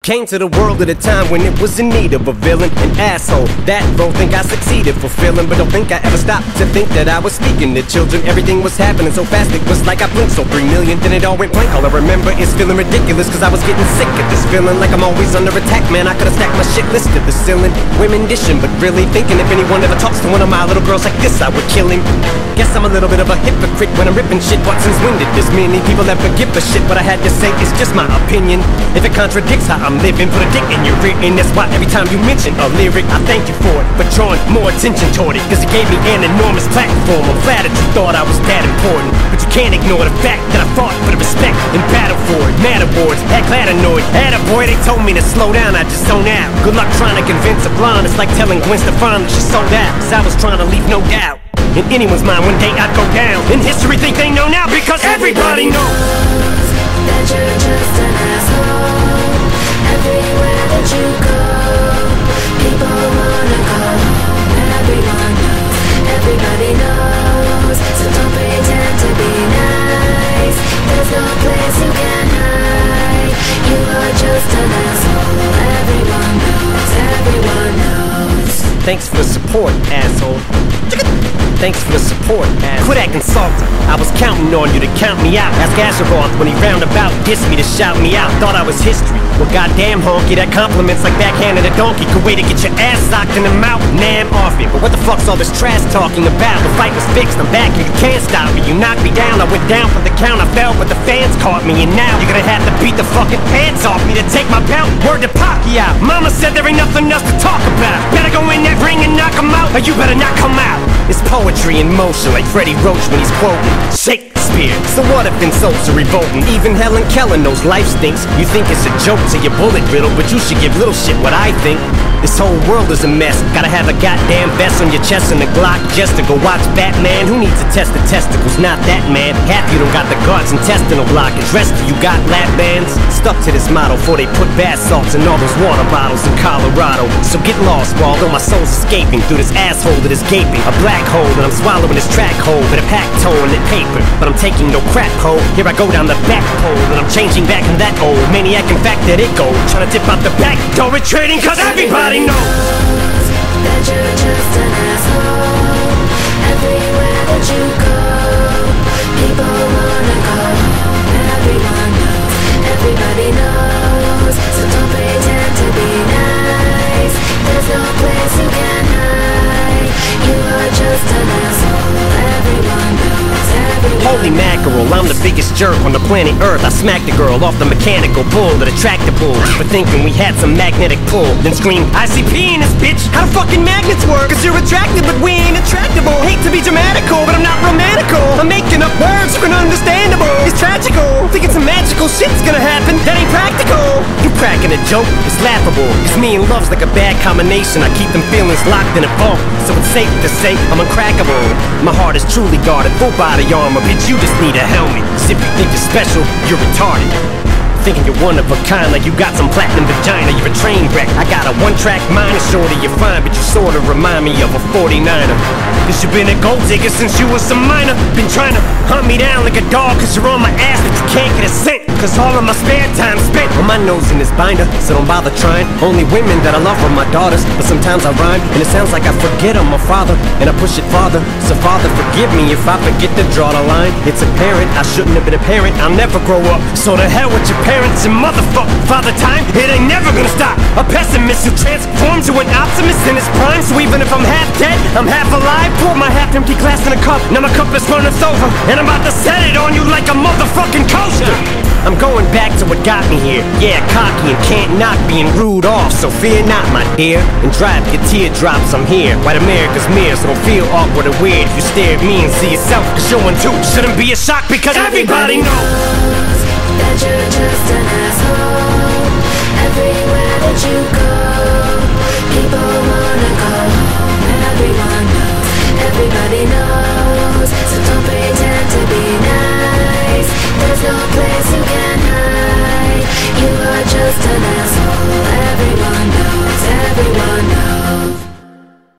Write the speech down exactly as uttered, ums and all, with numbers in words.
Came to the world at a time when it was in need of a villain, an asshole. That role think I succeeded fulfilling, but don't think I ever stopped to think that I was speaking to children. Everything was happening so fast, it was like I blinked. So three million, then it all went blank. All I remember is feeling ridiculous, cause I was getting sick of this feeling like I'm always under attack. Man, I could've stacked my shit list to the ceiling. Women dishing, but really thinking if anyone ever talks to one of my little girls like this, I would kill him. Guess I'm a little bit of a hypocrite when I'm ripping shit. What since when did this many people ever give a shit? What I had to say is just my opinion. If it contradicts how I'm living, put a dick in your ear, and that's why every time you mention a lyric, I thank you for it, but drawing more attention toward it, cause it gave me an enormous platform. I'm flattered you thought I was that important, but you can't ignore the fact that I fought for the respect and battle for it. Mad awards, heck glad annoyed. Attaboy, they told me to slow down, I just zone out. Good luck trying to convince a blonde. It's like telling Gwen Stefani that she sold out, cause I was trying to leave no doubt in anyone's mind one day I'd go down. In history think they know now, because everybody knows that you're just an asshole. Everywhere that you go, people wanna go home. Everyone knows, everybody knows. So don't pretend to be nice. There's no place you can hide. You are just an asshole. Everyone knows, everyone knows. Thanks for the support, asshole. Thanks for the support, asshole. Quit acting salty. I was counting on you to count me out. Ask Azeroth when he roundabout dissed me to shout me out. Thought I was history. Well, goddamn honky, that compliments like backhanded a donkey. Could wait to get your ass socked in the mouth. Nah, I'm off it. But what the fuck's all this trash talking about? The fight was fixed. I'm back and you can't stop me. You knocked me down. I went down for the count. I fell, but the fans caught me. And now you're gonna have to beat the fucking pants off me to take my belt. Word to Pacquiao. Mama said there ain't nothing else to talk about. Better go in that ring and knock him out, or you better not come out. It's poetry in motion, like Freddie Roach when he's quoting Shakespeare. So what if insults are revolting? Even Helen Keller knows life stinks. You think it's a joke to your bullet riddle, but you should give little shit what I think. This whole world is a mess. Gotta have a goddamn vest on your chest and a Glock just to go watch Batman. Who needs to test the testicles? Not that man. Half you don't got the guards intestinal blockage. Rest of you got lap bands. Stuck to this model before they put bath salts in all those water bottles in Colorado. So get lost, while although my soul's escaping through this asshole that is gaping. A black hole that I'm swallowing this track hole with a pack toe in the paper. But I'm taking no crap hole. Here I go down the back pole, and I'm changing back in that old maniac. In fact that it goes, trying to dip out the back door retreating, cause everybody knows that you're just an asshole. Everywhere that you go, people wanna go home. Everyone knows, everybody knows. So don't pretend to be nice. There's no place you can hide. You are just an asshole. Everyone knows, everyone Holy mackerel, I'm the biggest jerk on the planet Earth. I smacked the girl off the mechanical bull that attracted bull for thinking we had some magnetic pull. Then screamed, I C P in this bitch. How do fucking magnets work? Cause you're attractive but we ain't attractable. Hate to be dramatical, but I'm not romantical. I'm making up words for an understandable. It's tragical, thinking some magical shit's gonna happen. That ain't practical. You cracking a joke, it's laughable. Cause me and love's like a bad combination. I keep them feelings locked in a vault, so it's safe to say I'm uncrackable. My heart is truly guarded, full body armor. Bitch, you just need a helmet. Cause if you think you're special, you're retarded. Thinking you're one of a kind, like you got some platinum vagina. You're a train wreck. I got a one-track mind, and shorty you're fine, but you sorta remind me of a forty-niner. Cause you been a gold digger since you was a minor. Been trying to hunt me down like a dog, cause you're on my ass, but you can't get a scent. Cause all of my spare time spent on my nose in this binder, so don't bother trying. Only women that I love are my daughters, but sometimes I rhyme, and it sounds like I forget I'm a father, and I push it farther. So father, forgive me if I forget to draw the line. It's apparent I shouldn't have been a parent. I'll never grow up, so to hell with your parents and motherfuck father time. It ain't never gonna stop. A pessimist who transforms to an optimist in his prime. So even if I'm half dead, I'm half alive. Pour my half empty glass in a cup, now my cup is runneth over, and I'm about to set it on you like a motherfucking coaster. I'm going back to what got me here. Yeah, cocky and can't knock being rude off, so fear not, my dear, and drive your teardrops. I'm here, white America's mirror, so don't feel awkward or weird if you stare at me and see yourself. Cause you're one too shouldn't be a shock, because everybody knows that you're just an asshole. Everywhere that you go, people wanna go home. Everyone knows, everybody knows.